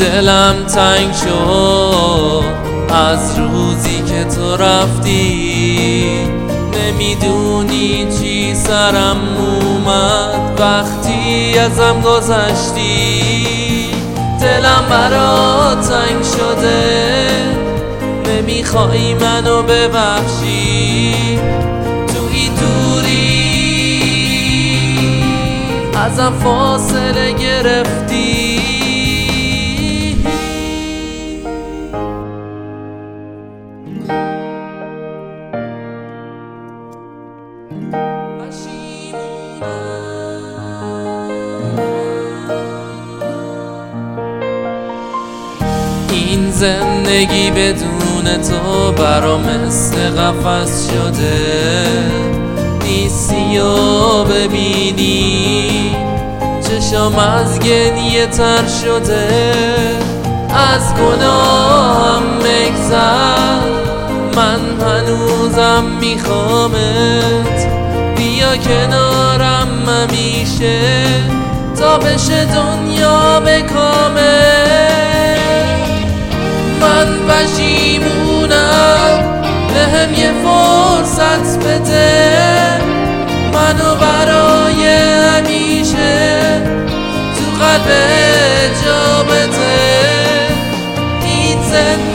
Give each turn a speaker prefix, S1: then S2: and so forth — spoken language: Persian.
S1: دلم تنگ شد از روزی که تو رفتی، نمیدونی چی سرم اومد وقتی ازم گذشتی. دلم برات تنگ شده، نمیخوای منو ببخشی، توی دوری ازم فاصله گرفتی. این زندگی بدون تو برام مثل قفس شده، نیستی و ببینی چشام از گریه تر شده. از گناهم مگذر، من هنوزم میخوامت، بیا کنارم همیشه تا بشه دنیا به کامل. من پشیمونم، بهم یه فرصت بده، منو برای همیشه تو قلبت جا بده. این